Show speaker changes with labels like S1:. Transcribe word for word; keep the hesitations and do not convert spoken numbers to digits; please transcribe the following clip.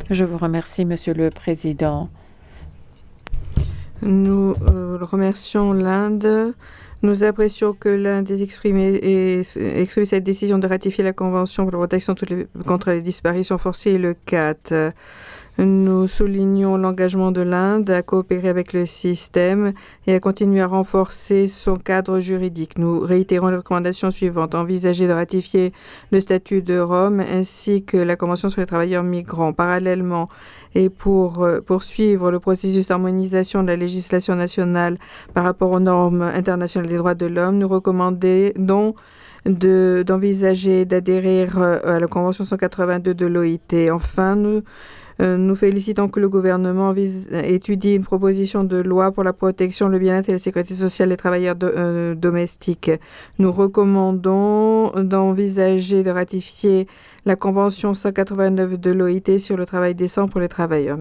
S1: Je vous remercie, Monsieur le Président.
S2: Nous euh, remercions l'Inde. Nous apprécions que l'Inde ait exprimé, ait exprimé cette décision de ratifier la Convention pour la protection toutes les- contre les disparitions forcées et le C A T. Nous soulignons l'engagement de l'Inde à coopérer avec le système et à continuer à renforcer son cadre juridique. Nous réitérons les recommandations suivantes. Envisager de ratifier le statut de Rome ainsi que la Convention sur les travailleurs migrants. Parallèlement, et pour euh, poursuivre le processus d'harmonisation de la législation nationale par rapport aux normes internationales des droits de l'homme, nous recommandons de- d'envisager d'adhérer euh, à la Convention cent quatre-vingt-deux de l'O I T. Enfin, nous euh, nous félicitons que le gouvernement vise, étudie une proposition de loi pour la protection, le bien-être et la sécurité sociale des travailleurs do- euh, domestiques. Nous recommandons d'envisager de ratifier la Convention cent quatre-vingt-neuf de l'O I T sur le travail décent pour les travailleurs.